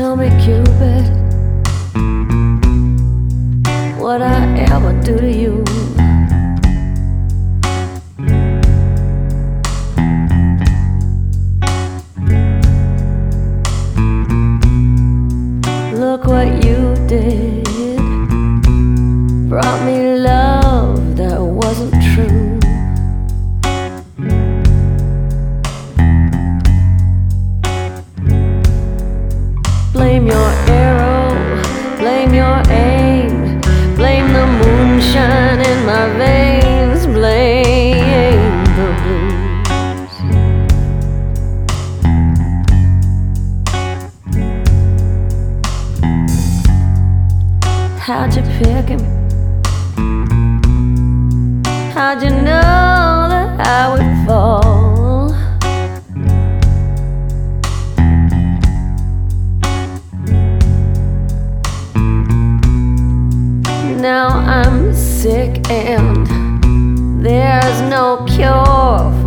Tell me, Cupid, what I ever do to you? Look what you did. Brought me love that wasn't true. Blame your arrow, blame your aim, blame the moonshine in my veins, blame the blues. How'd you pick him? How'd you know that I would fall? Now I'm sick and there's no cure